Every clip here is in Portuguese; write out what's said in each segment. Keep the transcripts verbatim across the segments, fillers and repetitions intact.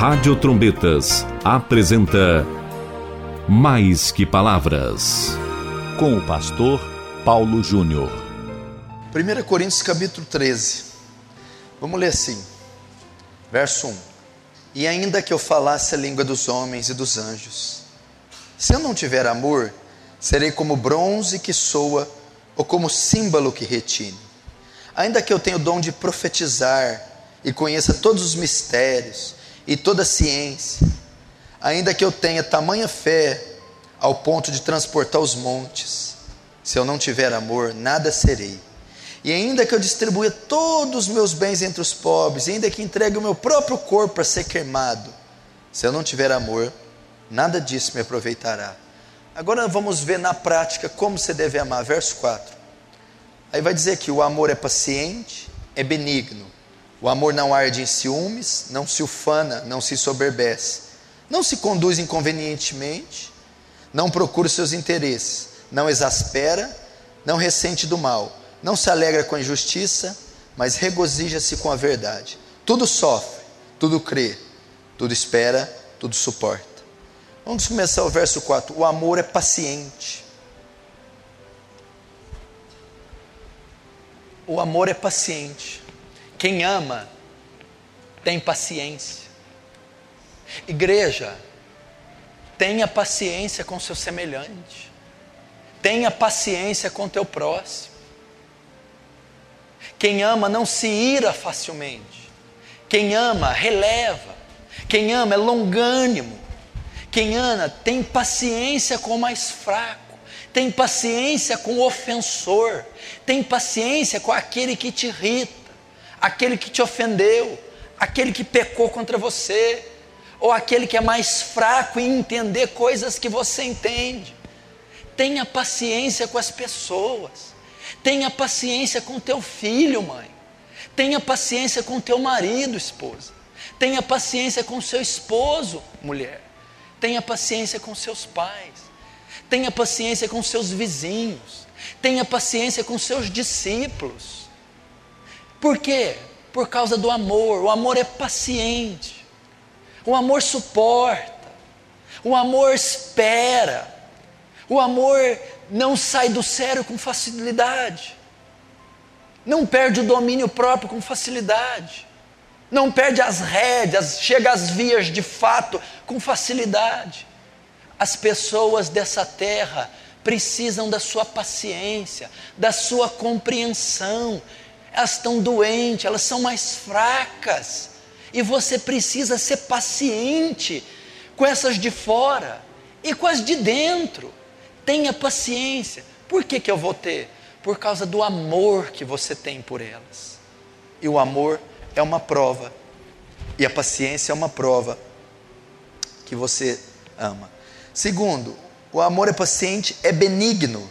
Rádio Trombetas apresenta Mais que Palavras, com o pastor Paulo Júnior. primeira Coríntios capítulo treze, vamos ler assim, verso um. E ainda que eu falasse a língua dos homens e dos anjos, se eu não tiver amor, serei como bronze que soa, ou como símbolo que retine. Ainda que eu tenha o dom de profetizar, e conheça todos os mistérios, e toda a ciência, ainda que eu tenha tamanha fé, ao ponto de transportar os montes, se eu não tiver amor, nada serei. E ainda que eu distribua todos os meus bens entre os pobres, e ainda que entregue o meu próprio corpo para ser queimado, se eu não tiver amor, nada disso me aproveitará. Agora vamos ver na prática como você deve amar, verso quatro. Aí vai dizer que o amor é paciente, é benigno. O amor não arde em ciúmes, não se ufana, não se soberbece, não se conduz inconvenientemente, não procura os seus interesses, não exaspera, não ressente do mal, não se alegra com a injustiça, mas regozija-se com a verdade. Tudo sofre, tudo crê, tudo espera, tudo suporta. Vamos começar o verso quatro. O amor é paciente. O amor é paciente. Quem ama tem paciência. Igreja, tenha paciência com seu semelhante. Tenha paciência com teu próximo. Quem ama não se ira facilmente. Quem ama releva. Quem ama é longânimo. Quem ama tem paciência com o mais fraco, tem paciência com o ofensor, tem paciência com aquele que te irrita, aquele que te ofendeu, aquele que pecou contra você, ou aquele que é mais fraco em entender coisas que você entende. Tenha paciência com as pessoas, tenha paciência com teu filho, mãe, tenha paciência com teu marido, esposa, tenha paciência com seu esposo, mulher. Tenha paciência com seus pais, tenha paciência com seus vizinhos, tenha paciência com seus discípulos. Por quê? Por causa do amor. O amor é paciente, o amor suporta, o amor espera, o amor não sai do sério com facilidade, não perde o domínio próprio com facilidade, não perde as rédeas, chega às vias de fato com facilidade. As pessoas dessa terra precisam da sua paciência, da sua compreensão. Elas estão doentes, elas são mais fracas, e você precisa ser paciente com essas de fora e com as de dentro. Tenha paciência. Por que que eu vou ter? Por causa do amor que você tem por elas. E o amor é uma prova, e a paciência é uma prova que você ama. Segundo, o amor é paciente, é benigno.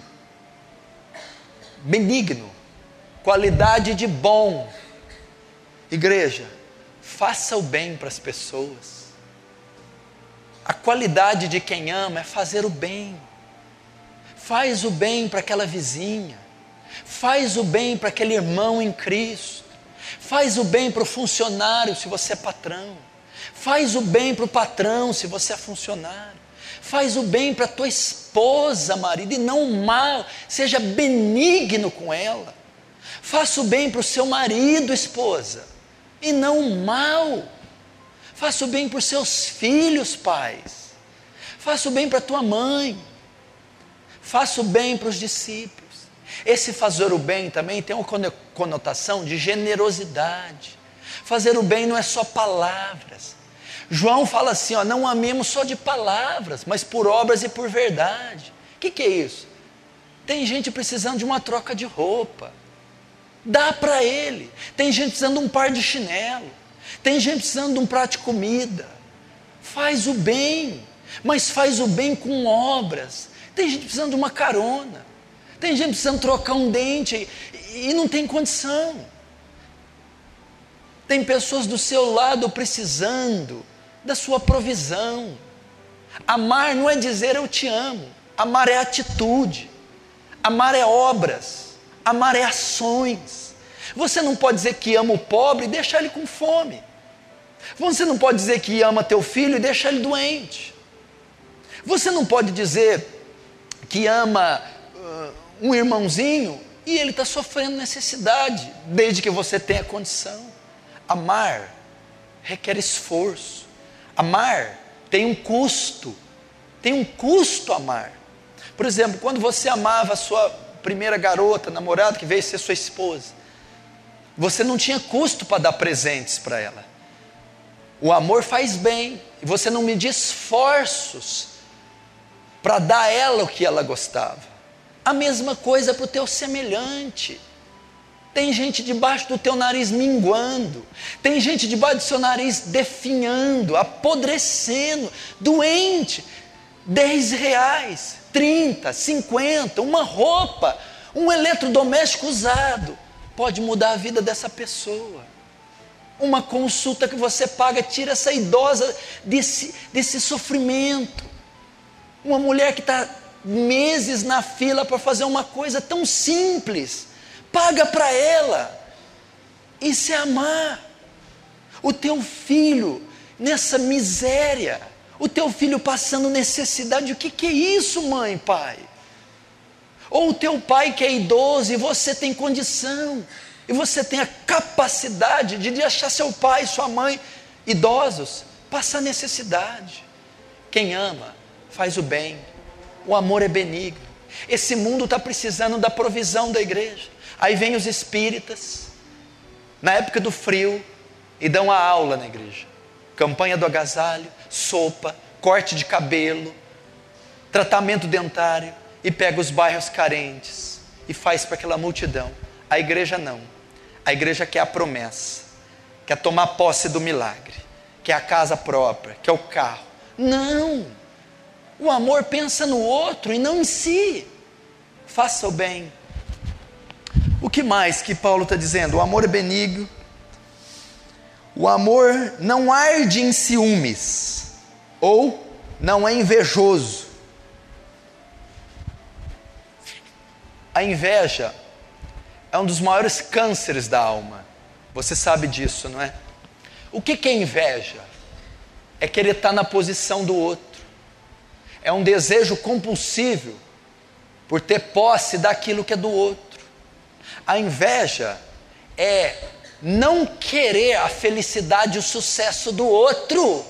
Benigno, qualidade de bom. Igreja, faça o bem para as pessoas. A qualidade de quem ama é fazer o bem. Faz o bem para aquela vizinha, faz o bem para aquele irmão em Cristo, faz o bem para o funcionário se você é patrão, faz o bem para o patrão se você é funcionário, faz o bem para a tua esposa, marido, e não o mal. Seja benigno com ela. Faça o bem para o seu marido, esposa, e não o mal. Faça o bem para os seus filhos, pais. Faça o bem para a tua mãe. Faça o bem para os discípulos. Esse fazer o bem também tem uma conotação de generosidade. Fazer o bem não é só palavras. João fala assim, ó, não amemos só de palavras, mas por obras e por verdade. O que que é isso? Tem gente precisando de uma troca de roupa, dá para ele. Tem gente precisando de um par de chinelo, tem gente precisando de um prato de comida. Faz o bem, mas faz o bem com obras. Tem gente precisando de uma carona, tem gente precisando trocar um dente e, e não tem condição. Tem pessoas do seu lado precisando da sua provisão. Amar não é dizer eu te amo. Amar é atitude. Amar é obras. Amar é ações. Você não pode dizer que ama o pobre e deixar ele com fome. Você não pode dizer que ama teu filho e deixar ele doente. Você não pode dizer que ama uh, um irmãozinho e ele está sofrendo necessidade, desde que você tenha condição. Amar requer esforço. Amar tem um custo. Tem um custo amar. Por exemplo, quando você amava a sua primeira garota, namorada, que veio ser sua esposa, você não tinha custo para dar presentes para ela. O amor faz bem, e você não media esforços para dar a ela o que ela gostava. A mesma coisa para o teu semelhante. Tem gente debaixo do teu nariz minguando, tem gente debaixo do seu nariz definhando, apodrecendo, doente. Dez reais, trinta, cinquenta, uma roupa, um eletrodoméstico usado, pode mudar a vida dessa pessoa. Uma consulta que você paga tira essa idosa desse, desse sofrimento. Uma mulher que está meses na fila para fazer uma coisa tão simples, paga para ela. Isso é amar. O teu filho nessa miséria, o teu filho passando necessidade, o que, que é isso, mãe, pai? Ou o teu pai que é idoso e você tem condição, e você tem a capacidade de deixar seu pai e sua mãe idosos passar necessidade. Quem ama faz o bem, o amor é benigno. Esse mundo está precisando da provisão da igreja. Aí vem os espíritas na época do frio e dão a aula na igreja, campanha do agasalho, sopa, corte de cabelo, tratamento dentário, e pega os bairros carentes e faz para aquela multidão. A igreja não. A igreja quer a promessa, quer tomar posse do milagre, quer a casa própria, quer o carro. Não, o amor pensa no outro e não em si. Faça o bem. O que mais que Paulo está dizendo? O amor é benigno, o amor não arde em ciúmes, ou não é invejoso. A inveja é um dos maiores cânceres da alma. Você sabe disso, não é? O que que é inveja? É querer estar na posição do outro. É um desejo compulsivo por ter posse daquilo que é do outro. A inveja é não querer a felicidade e o sucesso do outro.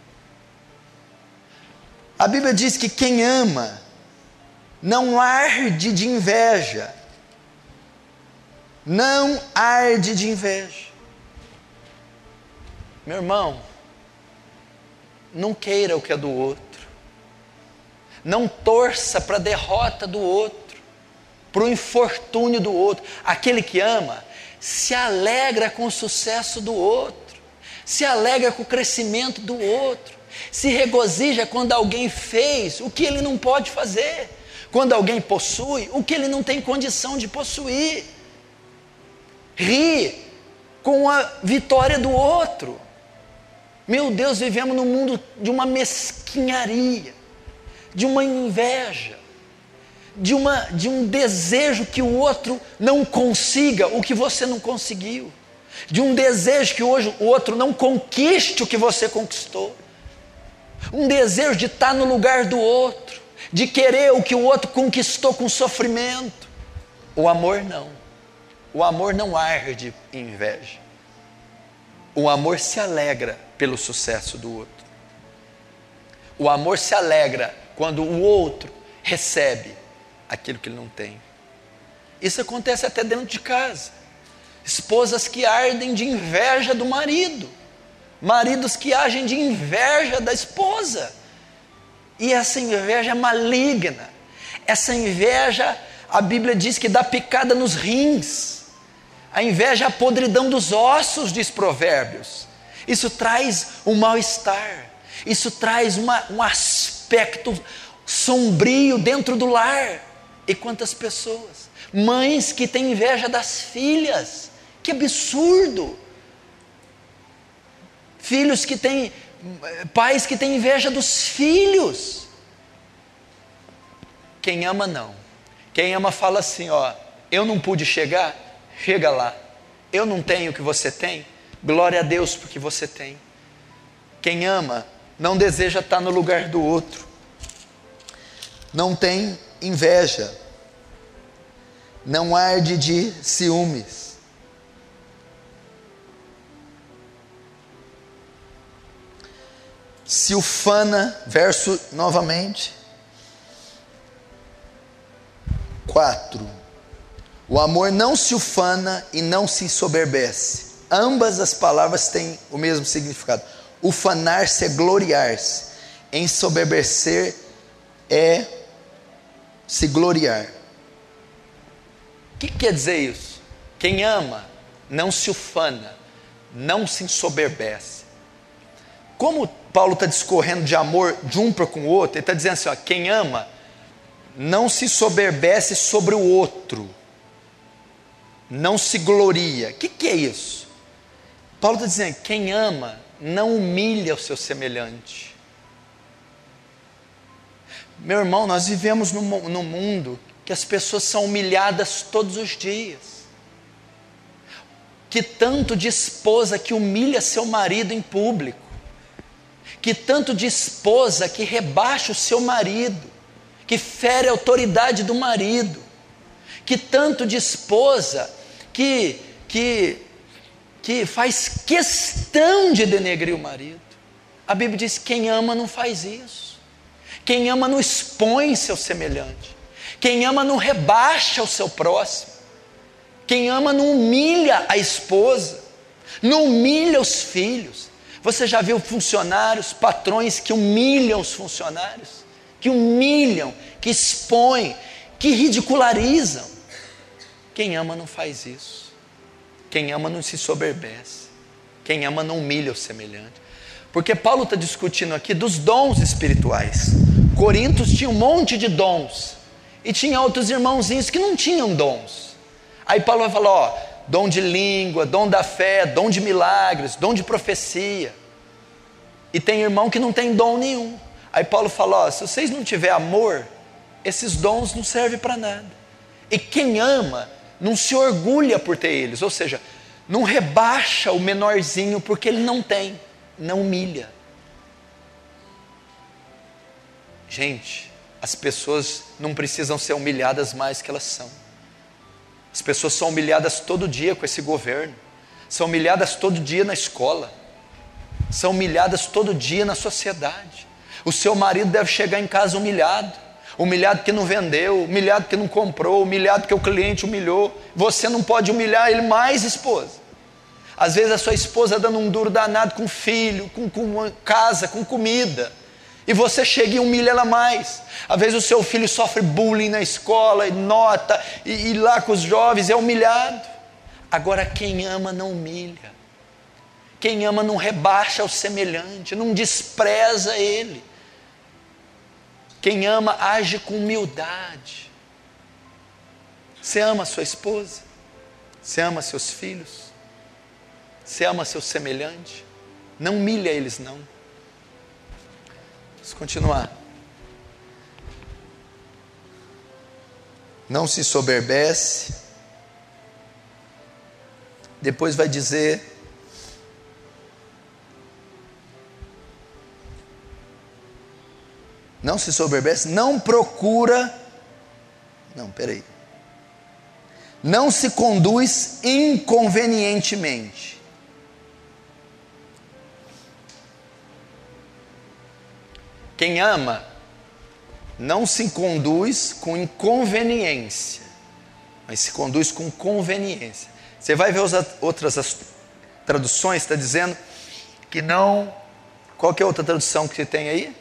A Bíblia diz que quem ama não arde de inveja. Não arde de inveja. Meu irmão, não queira o que é do outro. Não torça para a derrota do outro, para o infortúnio do outro. Aquele que ama se alegra com o sucesso do outro, se alegra com o crescimento do outro, se regozija quando alguém fez o que ele não pode fazer, quando alguém possui o que ele não tem condição de possuir. Ri com a vitória do outro. Meu Deus, vivemos num mundo de uma mesquinharia, de uma inveja, de, uma, de um desejo que o outro não consiga o que você não conseguiu, de um desejo que hoje o outro não conquiste o que você conquistou, um desejo de estar no lugar do outro, de querer o que o outro conquistou com sofrimento. O amor não. O amor não arde em inveja. O amor se alegra pelo sucesso do outro. O amor se alegra quando o outro recebe aquilo que ele não tem. Isso acontece até dentro de casa. Esposas que ardem de inveja do marido, maridos que agem de inveja da esposa. E essa inveja é maligna. Essa inveja, a Bíblia diz que dá picada nos rins. A inveja é a podridão dos ossos, diz Provérbios. Isso traz um mal-estar. Isso traz uma, um aspecto sombrio dentro do lar. E quantas pessoas? Mães que têm inveja das filhas. Que absurdo! Filhos que têm... Pais que têm inveja dos filhos. Quem ama não. Quem ama fala assim, ó, eu não pude chegar, chega lá. Eu não tenho o que você tem, glória a Deus porque você tem. Quem ama não deseja estar no lugar do outro, não tem inveja, não arde de ciúmes. Se ufana, verso novamente, quatro. O amor não se ufana e não se ensoberbece. Ambas as palavras têm o mesmo significado. Ufanar-se é gloriar-se, ensoberbecer é se gloriar. O que quer dizer isso? Quem ama não se ufana, não se ensoberbece. Como Paulo está discorrendo de amor de um para com o outro, ele está dizendo assim, ó, quem ama não se soberbece sobre o outro, não se gloria. O que, que é isso? Paulo está dizendo, quem ama não humilha o seu semelhante. Meu irmão, nós vivemos num, num mundo que as pessoas são humilhadas todos os dias. Que tanto de esposa que humilha seu marido em público, que tanto de esposa que rebaixa o seu marido, que fere a autoridade do marido, que tanto de esposa que, que, que faz questão de denegrir o marido. A Bíblia diz, quem ama não faz isso. Quem ama não expõe seu semelhante. Quem ama não rebaixa o seu próximo. Quem ama não humilha a esposa, não humilha os filhos. Você já viu funcionários, patrões que humilham os funcionários? Que humilham, que expõem, que ridicularizam. Quem ama não faz isso. Quem ama não se soberbece. Quem ama não humilha o semelhante. Porque Paulo está discutindo aqui dos dons espirituais. Corintos tinha um monte de dons. E tinha outros irmãozinhos que não tinham dons. Aí Paulo vai falar, ó, dom de língua, dom da fé, dom de milagres, dom de profecia. E tem irmão que não tem dom nenhum. Aí Paulo fala, ó, se vocês não tiverem amor, esses dons não servem para nada. E quem ama não se orgulha por ter eles, ou seja, não rebaixa o menorzinho porque ele não tem, não humilha. Gente, as pessoas não precisam ser humilhadas mais que elas são. As pessoas são humilhadas todo dia com esse governo, são humilhadas todo dia na escola, são humilhadas todo dia na sociedade. O seu marido deve chegar em casa humilhado, humilhado que não vendeu, humilhado que não comprou, humilhado que o cliente humilhou. Você não pode humilhar ele mais, esposa. Às vezes a sua esposa dando um duro danado com filho, com, com casa, com comida, e você chega e humilha ela mais. Às vezes o seu filho sofre bullying na escola, e nota, e, e lá com os jovens é humilhado. Agora quem ama não humilha. Quem ama não rebaixa o semelhante, não despreza ele. Quem ama age com humildade. Você ama a sua esposa? Você ama seus filhos? Você ama seu semelhante? Não humilha eles não. Vamos continuar. Não se soberbece. Depois vai dizer, não se soberbece, não procura, não, peraí, não se conduz inconvenientemente. Quem ama não se conduz com inconveniência, mas se conduz com conveniência. Você vai ver as outras as traduções, está dizendo que não. Qual que é a outra tradução que você tem aí?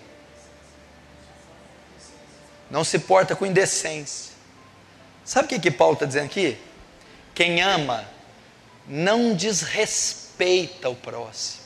Não se porta com indecência. Sabe o que, que Paulo está dizendo aqui? Quem ama não desrespeita o próximo.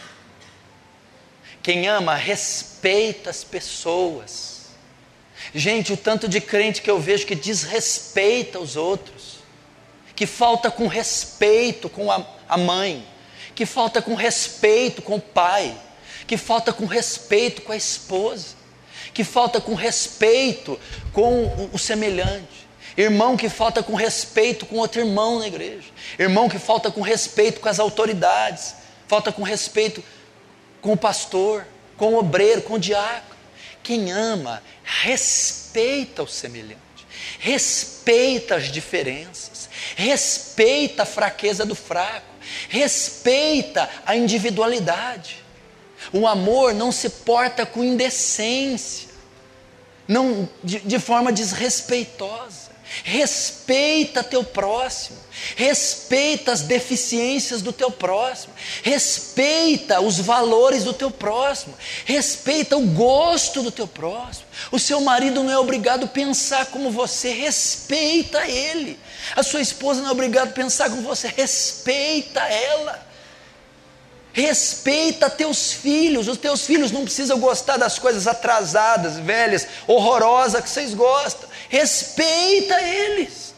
Quem ama respeita as pessoas. Gente, o tanto de crente que eu vejo que desrespeita os outros, que falta com respeito com a, a mãe, que falta com respeito com o pai, que falta com respeito com a esposa, que falta com respeito com o, o semelhante. Irmão que falta com respeito com outro irmão na igreja. Irmão que falta com respeito com as autoridades, falta com respeito. com o pastor, com o obreiro, com o diácono. Quem ama, respeita o semelhante, respeita as diferenças, respeita a fraqueza do fraco, respeita a individualidade. O amor não se porta com indecência, não, de, de forma desrespeitosa. Respeita teu próximo, respeita as deficiências do teu próximo, respeita os valores do teu próximo, respeita o gosto do teu próximo. O seu marido não é obrigado a pensar como você, respeita ele. A sua esposa não é obrigada a pensar como você, respeita ela. Respeita teus filhos. Os teus filhos não precisam gostar das coisas atrasadas, velhas, horrorosas que vocês gostam. Respeita eles.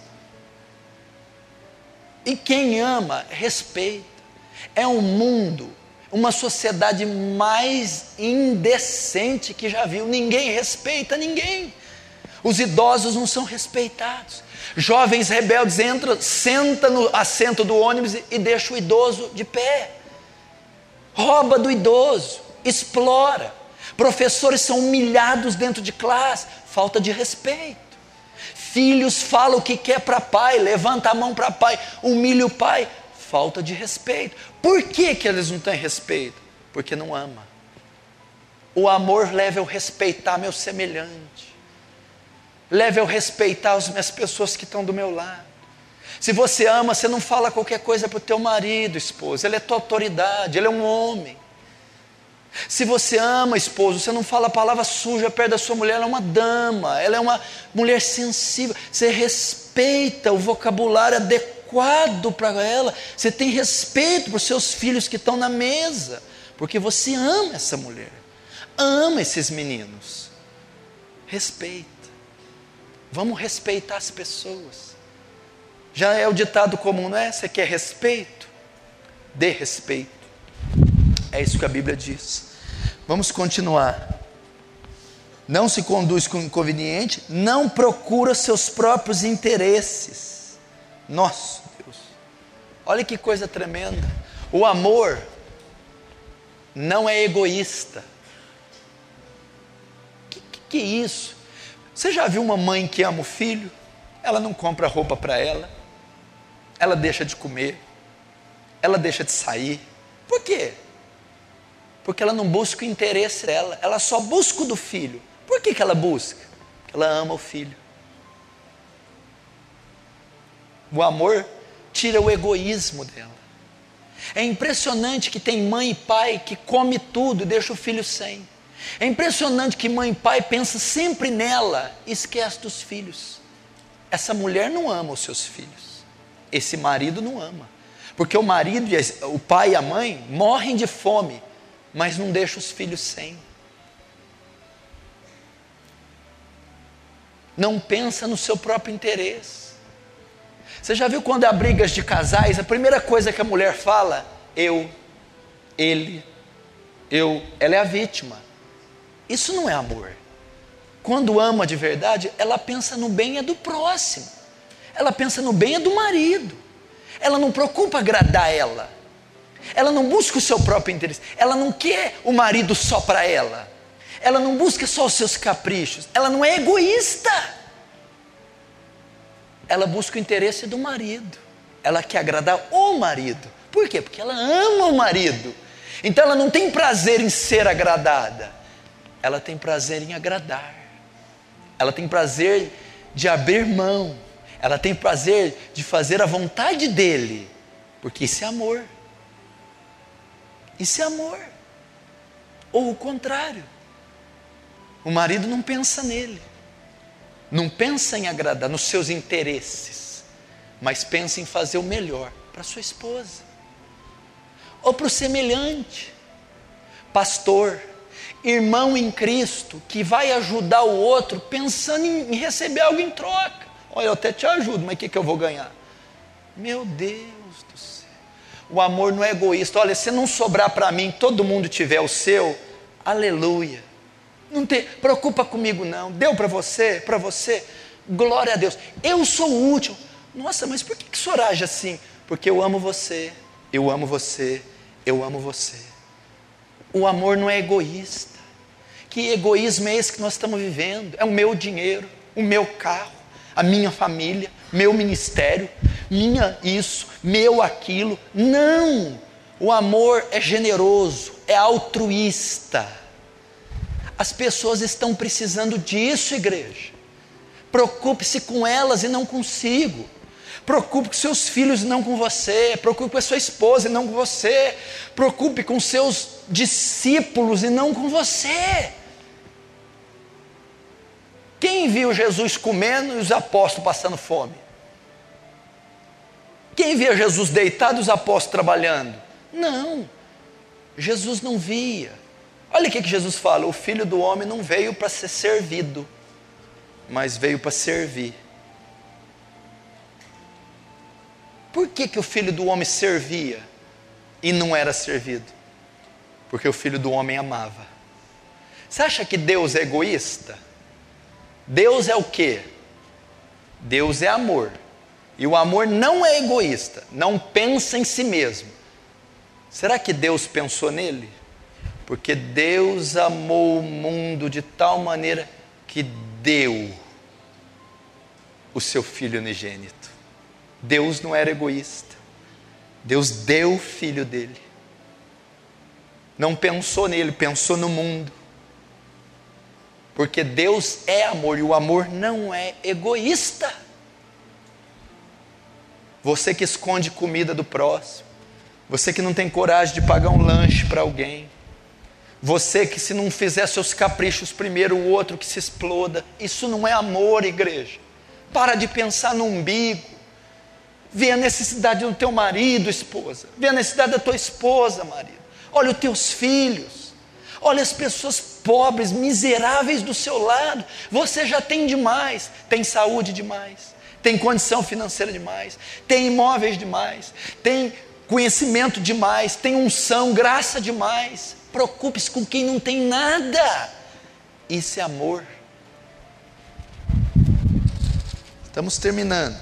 E quem ama, respeita. É um mundo, uma sociedade mais indecente que já viu. Ninguém respeita ninguém. Os idosos não são respeitados. Jovens rebeldes entram, sentam no assento do ônibus e deixam o idoso de pé. Rouba do idoso, explora. Professores são humilhados dentro de classe, falta de respeito. Filhos falam o que quer para pai, levanta a mão para pai, humilha o pai, falta de respeito. Por que que eles não têm respeito? Porque não ama. O amor leva eu respeitar meu semelhante, leva eu respeitar as minhas pessoas que estão do meu lado. Se você ama, você não fala qualquer coisa para o teu marido, esposa. Ele é tua autoridade, ele é um homem. Se você ama, esposo, você não fala palavra suja perto da sua mulher. Ela é uma dama, ela é uma mulher sensível. Você respeita o vocabulário adequado para ela. Você tem respeito para os seus filhos que estão na mesa, porque você ama essa mulher, ama esses meninos. Respeita. Vamos respeitar as pessoas. Já é o ditado comum, não é? Você quer respeito? Dê respeito. É isso que a Bíblia diz. Vamos continuar. Não se conduz com inconveniente, não procura seus próprios interesses. Nossa Deus, olha que coisa tremenda. O amor não é egoísta. Que, que, que é isso? Você já viu uma mãe que ama o filho? Ela não compra roupa para ela, ela deixa de comer, ela deixa de sair. Por quê? Porque ela não busca o interesse dela, ela só busca o do filho. Por que que ela busca? Porque ela ama o filho. O amor tira o egoísmo dela. É impressionante que tem mãe e pai que come tudo e deixa o filho sem. É impressionante que mãe e pai pensam sempre nela e esquece dos filhos. Essa mulher não ama os seus filhos. Esse marido não ama. Porque o marido, o pai e a mãe morrem de fome, mas não deixam os filhos sem. Não pensa no seu próprio interesse. Você já viu quando há brigas de casais, a primeira coisa que a mulher fala? Eu, ele, eu, ela é a vítima. Isso não é amor. Quando ama de verdade, ela pensa no bem é do próximo. Ela pensa no bem é do marido. Ela não preocupa agradar ela. Ela não busca o seu próprio interesse. Ela não quer o marido só para ela. Ela não busca só os seus caprichos. Ela não é egoísta. Ela busca o interesse do marido. Ela quer agradar o marido. Por quê? Porque ela ama o marido. Então ela não tem prazer em ser agradada. Ela tem prazer em agradar. Ela tem prazer de abrir mão. Ela tem prazer de fazer a vontade dele. Porque isso é amor. Isso é amor. Ou o contrário. O marido não pensa nele. Não pensa em agradar, nos seus interesses. Mas pensa em fazer o melhor para sua esposa. Ou para o semelhante. Pastor, irmão em Cristo, que vai ajudar o outro pensando em receber algo em troca. Olha, eu até te ajudo, mas o que, que eu vou ganhar? Meu Deus do céu. O amor não é egoísta. Olha, se não sobrar para mim, todo mundo tiver o seu, aleluia. Não te preocupa comigo não. Deu para você, para você, glória a Deus. Eu sou o último. Nossa, mas por que, que o senhor age assim? Porque eu amo você, eu amo você, eu amo você. O amor não é egoísta. Que egoísmo é esse que nós estamos vivendo? É o meu dinheiro, o meu carro, a minha família, meu ministério, minha isso, meu aquilo. Não! O amor é generoso, é altruísta. As pessoas estão precisando disso, igreja. Preocupe-se com elas e não consigo. Preocupe com seus filhos e não com você. Preocupe com a sua esposa e não com você. Preocupe com seus discípulos e não com você. Quem viu Jesus comendo e os apóstolos passando fome? Quem via Jesus deitado e os apóstolos trabalhando? Não, Jesus não via. Olha o que, que Jesus fala: o Filho do Homem não veio para ser servido, mas veio para servir. Por que, que o Filho do Homem servia e não era servido? Porque o Filho do Homem amava. Você acha que Deus é egoísta? Deus é o quê? Deus é amor. E o amor não é egoísta, não pensa em si mesmo. Será que Deus pensou nele? Porque Deus amou o mundo de tal maneira que deu o seu Filho unigênito. Deus não era egoísta. Deus deu o Filho dele. Não pensou nele, pensou no mundo. Porque Deus é amor e o amor não é egoísta. Você que esconde comida do próximo, você que não tem coragem de pagar um lanche para alguém, você que se não fizer seus caprichos primeiro, o outro que se exploda, isso não é amor, igreja. Para de pensar no umbigo. Vê a necessidade do teu marido, esposa. Vê a necessidade da tua esposa, marido. Olha os teus filhos. Olha as pessoas pobres, miseráveis do seu lado. Você já tem demais. Tem saúde demais. Tem condição financeira demais, tem imóveis demais, tem conhecimento demais, tem unção, graça demais. Preocupe-se com quem não tem nada. Isso é amor. Estamos terminando.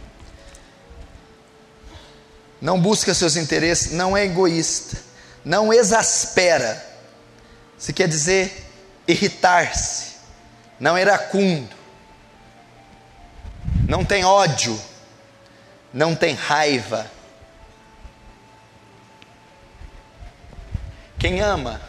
Não busca seus interesses, não é egoísta, não exaspera. Isso quer dizer irritar-se, não é iracundo. Não tem ódio, não tem raiva. Quem ama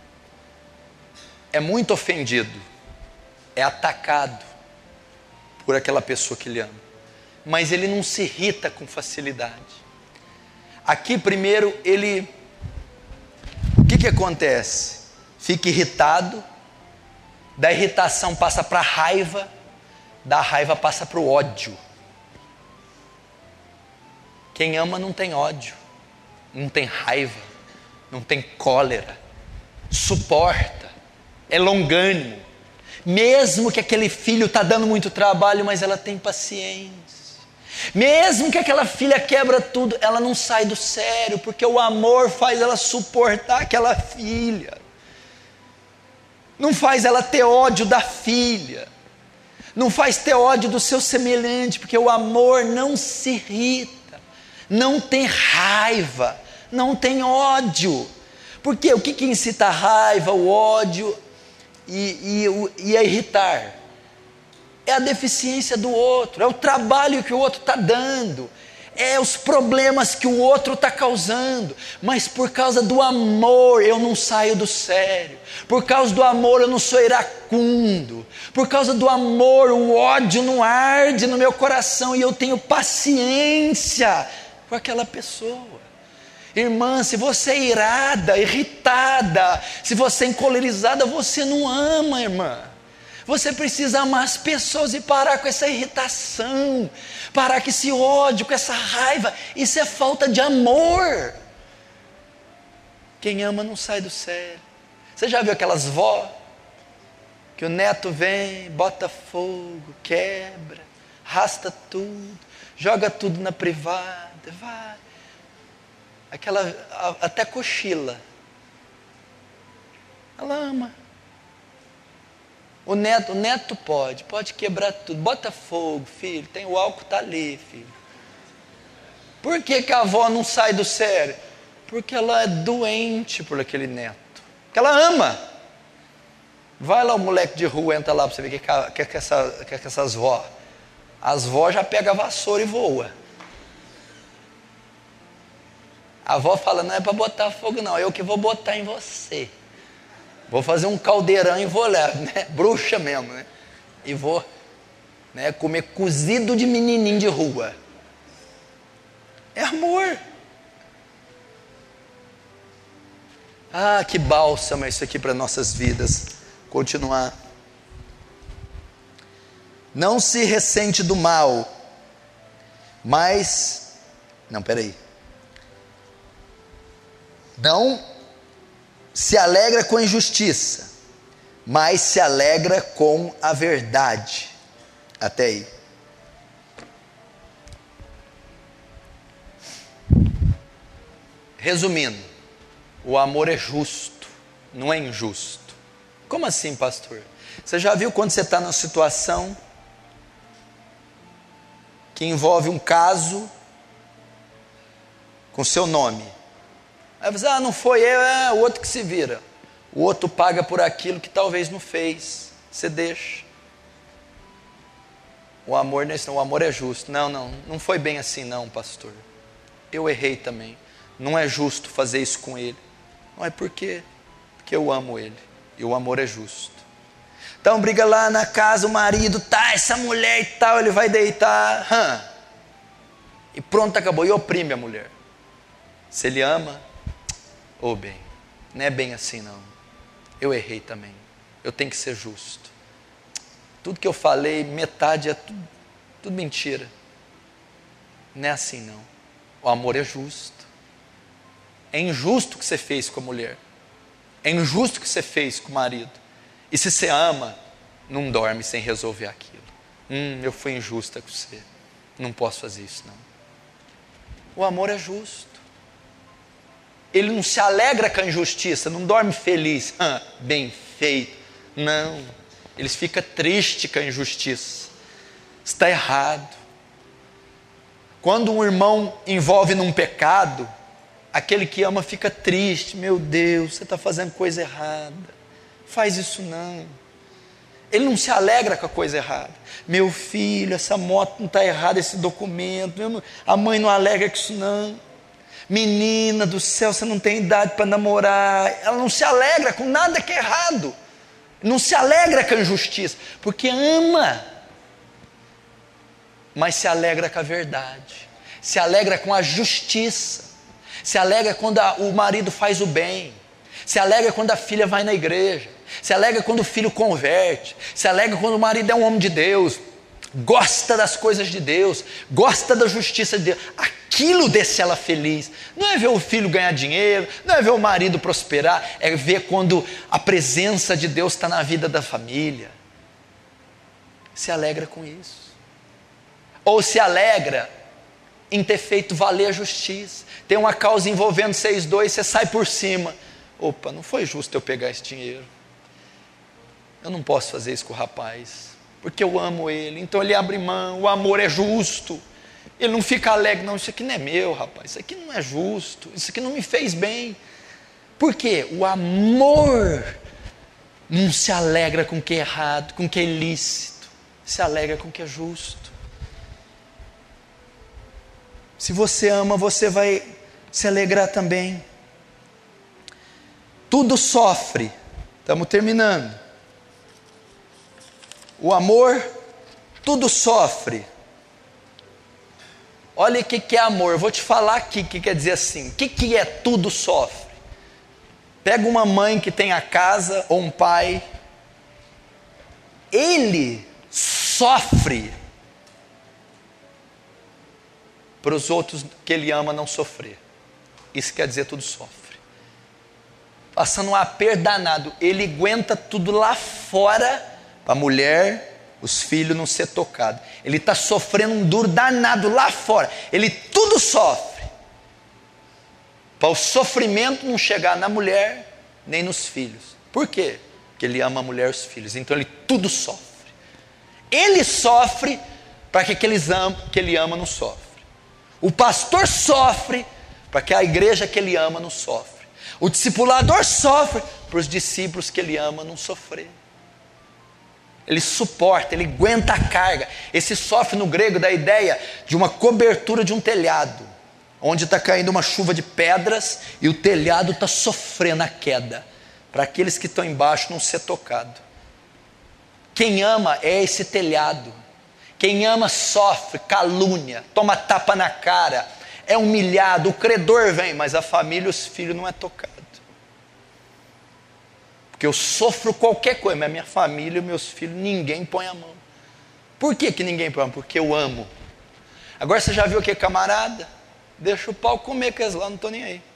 é muito ofendido, é atacado por aquela pessoa que ele ama, mas ele não se irrita com facilidade. Aqui primeiro ele, o que que acontece? Fica irritado, da irritação passa para raiva, da raiva passa para o ódio. Quem ama não tem ódio, não tem raiva, não tem cólera, suporta, é longânimo. Mesmo que aquele filho está dando muito trabalho, mas ela tem paciência. Mesmo que aquela filha quebra tudo, ela não sai do sério, porque o amor faz ela suportar aquela filha. Não faz ela ter ódio da filha. Não faz ter ódio do seu semelhante, porque o amor não se irrita, não tem raiva, não tem ódio. Porque o que, que incita a raiva, o ódio e, e, e a irritar? É a deficiência do outro, é o trabalho que o outro está dando, é os problemas que o outro está causando. Mas por causa do amor eu não saio do sério, por causa do amor eu não sou iracundo, por causa do amor o ódio não arde no meu coração e eu tenho paciência com aquela pessoa. Irmã, se você é irada, irritada, se você é encolerizada, você não ama, irmã. Você precisa amar as pessoas e parar com essa irritação, parar com esse ódio, com essa raiva. Isso é falta de amor. Quem ama não sai do sério. Você já viu aquelas vó que o neto vem, bota fogo, quebra, arrasta tudo, joga tudo na privada, vai. Aquela até cochila. Ela ama. O neto, o neto pode, pode quebrar tudo, bota fogo, filho, tem o álcool, está ali, filho. Por que que a avó não sai do sério? Porque ela é doente por aquele neto. que ela ama. Vai lá o moleque de rua, entra lá para você ver o que, que, que, essa, que, que essas vó. As vó já pegam a vassoura e voa. A avó fala, não é para botar fogo não, eu que vou botar em você. Vou fazer um caldeirão e vou lá, né? Bruxa mesmo, né? E vou, né, comer cozido de menininho de rua. É amor. Ah, que bálsamo é isso aqui para nossas vidas. Continuar. Não se ressente do mal, mas... Não, peraí. Não se alegra com a injustiça, mas se alegra com a verdade. Até aí. Resumindo, o amor é justo, não é injusto. Como assim, pastor? Você já viu quando você está numa situação que envolve um caso com seu nome? Aí você, ah, não foi eu, é o outro que se vira. O outro paga por aquilo que talvez não fez. Você deixa. O amor, o amor é justo. Não, não, não foi bem assim não, pastor. Eu errei também. Não é justo fazer isso com ele. Não é por quê? Porque eu amo ele. E o amor é justo. Então briga lá na casa, o marido, tá, essa mulher e tal, ele vai deitar. Hum. E pronto, acabou. E oprime a mulher. Se ele ama, ou oh, bem, não é bem assim não. Eu errei também. Eu tenho que ser justo. Tudo que eu falei, metade é tudo, tudo mentira. Não é assim não. O amor é justo. É injusto o que você fez com a mulher. É injusto o que você fez com o marido. E se você ama, não dorme sem resolver aquilo. Hum, eu fui injusta com você. Não posso fazer isso não. O amor é justo. Ele não se alegra com a injustiça, não dorme feliz. Ah, bem feito. Não. Ele fica triste com a injustiça. Está errado. Quando um irmão envolve num pecado, aquele que ama fica triste. Meu Deus, você está fazendo coisa errada. Faz isso não. Ele não se alegra com a coisa errada. Meu filho, essa moto não está errada, esse documento. Não, a mãe não alegra com isso não. Menina do céu, você não tem idade para namorar. Ela não se alegra com nada que é errado. Não se alegra com a injustiça, porque ama. Mas se alegra com a verdade. Se alegra com a justiça. Se alegra quando a, o marido faz o bem. Se alegra quando a filha vai na igreja. Se alegra quando o filho converte. Se alegra quando o marido é um homem de Deus. Gosta das coisas de Deus. Gosta da justiça de Deus. Aquilo deixa ela feliz. Não é ver o filho ganhar dinheiro. Não é ver o marido prosperar. É ver quando a presença de Deus está na vida da família. Se alegra com isso. Ou se alegra em ter feito valer a justiça. Tem uma causa envolvendo vocês dois, você sai por cima. Opa, não foi justo eu pegar esse dinheiro. Eu não posso fazer isso com o rapaz, porque eu amo ele. Então ele abre mão, o amor é justo. Ele não fica alegre, não, isso aqui não é meu, rapaz, isso aqui não é justo, isso aqui não me fez bem. Por quê? O amor não se alegra com o que é errado, com o que é ilícito, se alegra com o que é justo. Se você ama, você vai se alegrar também. Tudo sofre. Estamos terminando. O amor, tudo sofre. Olha o que, que é amor. Eu vou te falar aqui o que quer dizer assim. O que, que é tudo sofre? Pega uma mãe que tem a casa, ou um pai. Ele sofre para os outros que ele ama não sofrer. Isso quer dizer tudo sofre. Passando um aperto danado, ele aguenta tudo lá fora, para a mulher, os filhos não ser tocados. Ele está sofrendo um duro danado lá fora, ele tudo sofre, para o sofrimento não chegar na mulher, nem nos filhos. Por quê? Porque ele ama a mulher e os filhos, então ele tudo sofre. Ele sofre, para que aqueles amam, que ele ama não sofre. O pastor sofre, para que a igreja que ele ama não sofre. O discipulador sofre para os discípulos que ele ama não sofrer. Ele suporta, ele aguenta a carga. Esse sofre no grego dá a ideia de uma cobertura de um telhado, onde está caindo uma chuva de pedras e o telhado está sofrendo a queda, para aqueles que estão embaixo não ser tocado. Quem ama é esse telhado. Quem ama sofre, calúnia, toma tapa na cara, é humilhado, o credor vem, mas a família, os filhos não é tocado. Porque eu sofro qualquer coisa, mas minha família, meus filhos, ninguém põe a mão. Por que que ninguém põe a mão? Porque eu amo. Agora você já viu aqui, camarada? Deixa o pau comer, que eles lá não estão nem aí.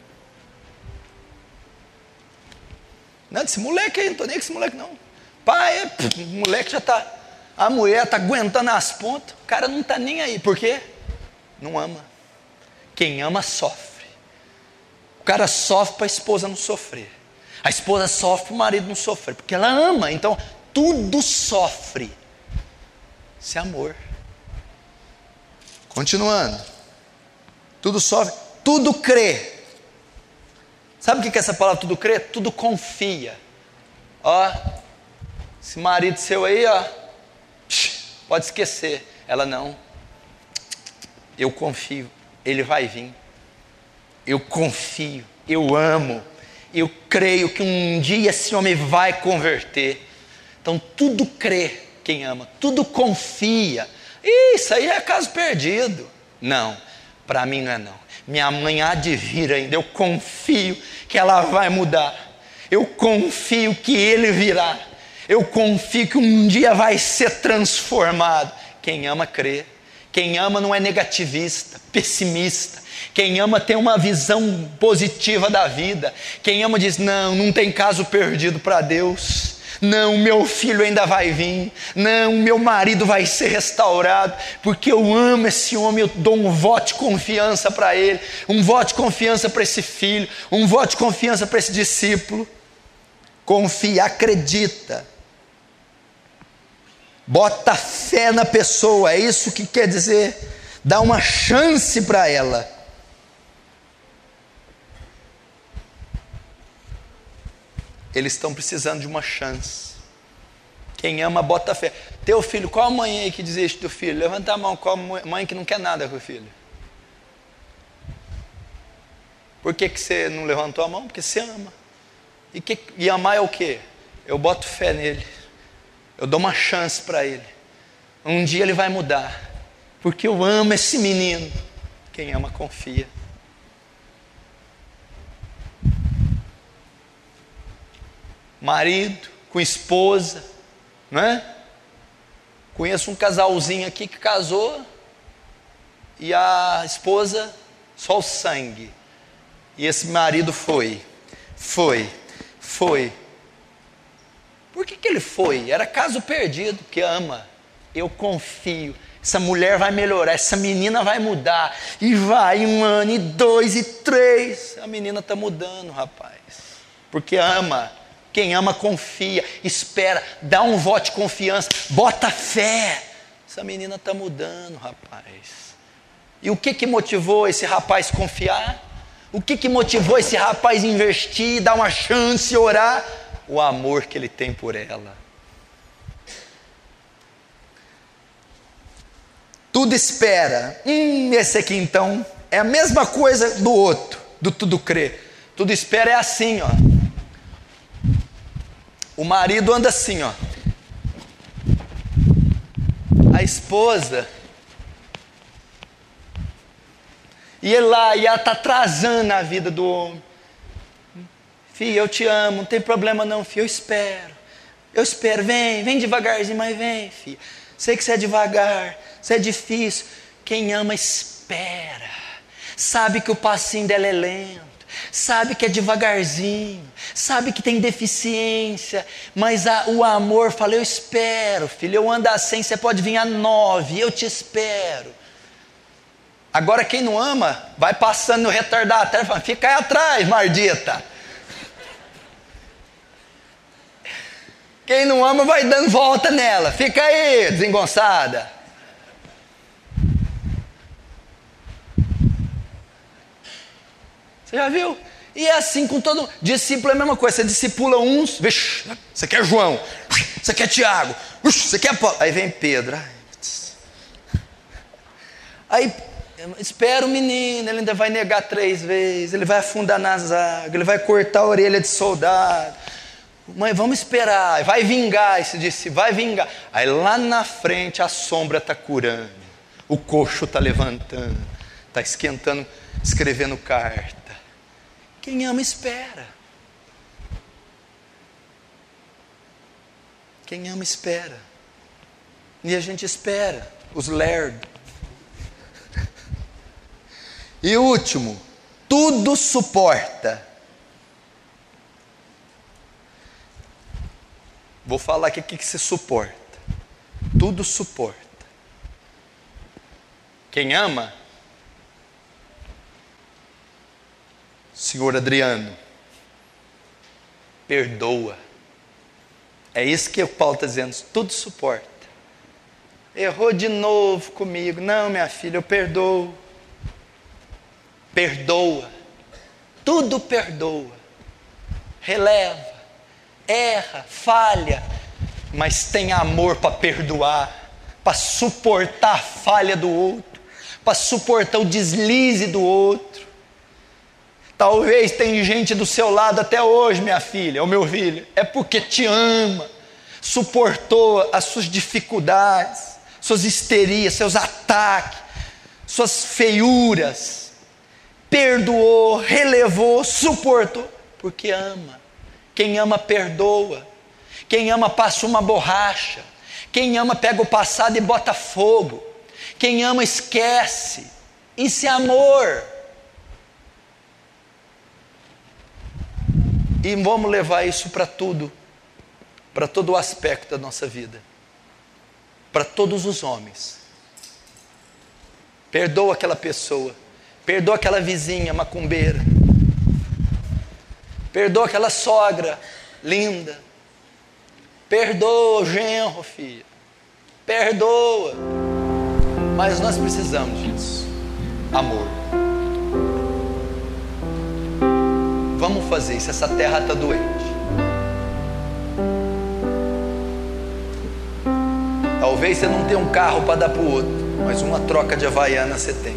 Não, esse moleque aí, não estou nem com esse moleque não. Pai, é, pff, o moleque já está, a mulher está aguentando as pontas, o cara não está nem aí. Por quê? Não ama. Quem ama sofre. O cara sofre para a esposa não sofrer. A esposa sofre para o marido não sofrer, porque ela ama, então tudo sofre. Isso é amor. Continuando. Tudo sofre, tudo crê. Sabe o que é essa palavra tudo crê? Tudo confia. Ó, esse marido seu aí, ó, pode esquecer. Ela não. Eu confio, ele vai vir. Eu confio, eu amo. Eu creio que um dia esse homem vai converter. Então tudo crê quem ama, tudo confia. Isso aí é caso perdido. Não, para mim não é não. Minha mãe há de vir ainda, eu confio que ela vai mudar. Eu confio que ele virá. Eu confio que um dia vai ser transformado. Quem ama crê. Quem ama não é negativista, pessimista. Quem ama tem uma visão positiva da vida. Quem ama diz, não, não tem caso perdido para Deus. Não, meu filho ainda vai vir. Não, meu marido vai ser restaurado. Porque eu amo esse homem, eu dou um voto de confiança para ele. Um voto de confiança para esse filho. Um voto de confiança para esse discípulo. Confia, acredita. Bota fé na pessoa, é isso que quer dizer. Dá uma chance para ela. Eles estão precisando de uma chance. Quem ama, bota fé. Teu filho, qual a mãe aí que desiste do filho? Levanta a mão, qual a mãe que não quer nada com o filho? Por que que você não levantou a mão? Porque você ama. E, que, e amar é o quê? Eu boto fé nele. Eu dou uma chance para ele. Um dia ele vai mudar. Porque eu amo esse menino. Quem ama, confia. Marido com esposa, não é? Conheço um casalzinho aqui que casou e a esposa só o sangue. E esse marido foi, foi, foi. Por que que ele foi? Era caso perdido, porque ama. Eu confio. Essa mulher vai melhorar, essa menina vai mudar. E vai um ano, e dois, e três. A menina está mudando, rapaz. Porque ama. Quem ama confia, espera, dá um voto de confiança, bota fé. Essa menina está mudando, rapaz. E o que que motivou esse rapaz a confiar? O que que motivou esse rapaz a investir, dar uma chance, orar? O amor que ele tem por ela. Tudo espera. Hum, esse aqui então é a mesma coisa do outro, do tudo crê. Tudo espera é assim, ó. O marido anda assim, ó. A esposa. E ele lá, e ela está atrasando a vida do homem. Filho, eu te amo, não tem problema não, filho, eu espero. Eu espero, vem, vem devagarzinho, mas vem, filho. Sei que você é devagar, você é difícil. Quem ama, espera. Sabe que o passinho dela é lento. Sabe que é devagarzinho, sabe que tem deficiência, mas a, o amor fala, eu espero, filho, eu ando a cem, você pode vir a nove, eu te espero. Agora quem não ama, vai passando no retardatário, fala, fica aí atrás, mardita. Quem não ama vai dando volta nela, fica aí, desengonçada. Você já viu? E é assim com todo mundo. Discípulo é a mesma coisa. Você discipula uns, vixe, você quer João, você quer Tiago, você quer Paulo. Aí vem Pedro. Aí espera o menino, ele ainda vai negar três vezes, ele vai afundar nas águas, ele vai cortar a orelha de soldado. Mãe, vamos esperar, vai vingar esse discípulo, vai vingar. Aí lá na frente a sombra está curando, o coxo está levantando, está esquentando, escrevendo carta. Quem ama espera. Quem ama espera. E a gente espera, os lerdos. E o último, tudo suporta. Vou falar aqui o que se suporta. Tudo suporta. Quem ama, senhor Adriano, perdoa. É isso que o Paulo está dizendo, tudo suporta. Errou de novo comigo. Não, minha filha, eu perdoo. Perdoa. Tudo perdoa. Releva. Erra, falha. Mas tem amor para perdoar. Para suportar a falha do outro. Para suportar o deslize do outro. Talvez tem gente do seu lado até hoje, minha filha, ou meu filho, é porque te ama, suportou as suas dificuldades, suas histerias, seus ataques, suas feiuras, perdoou, relevou, suportou, porque ama. Quem ama perdoa, quem ama passa uma borracha, quem ama pega o passado e bota fogo, quem ama esquece. Isso é amor. E vamos levar isso para tudo, para todo o aspecto da nossa vida, para todos os homens. Perdoa aquela pessoa, perdoa aquela vizinha macumbeira, perdoa aquela sogra linda, perdoa o genro, filha, perdoa. Mas nós precisamos disso, amor. Vamos fazer isso, essa terra está doente. Talvez você não tenha um carro para dar para o outro, mas uma troca de Havaiana você tem.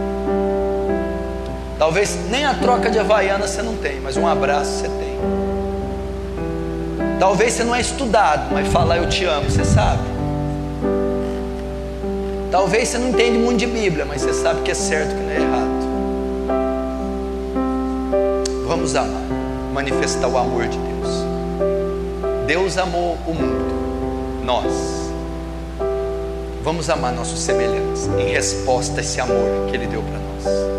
Talvez nem a troca de Havaiana você não tem, mas um abraço você tem. Talvez você não é estudado, mas falar eu te amo, você sabe. Talvez você não entende muito de Bíblia, mas você sabe que é certo, que não é errado. Vamos amar, manifestar o amor de Deus. Deus amou o mundo, nós. Vamos amar nossos semelhantes em resposta a esse amor que Ele deu para nós.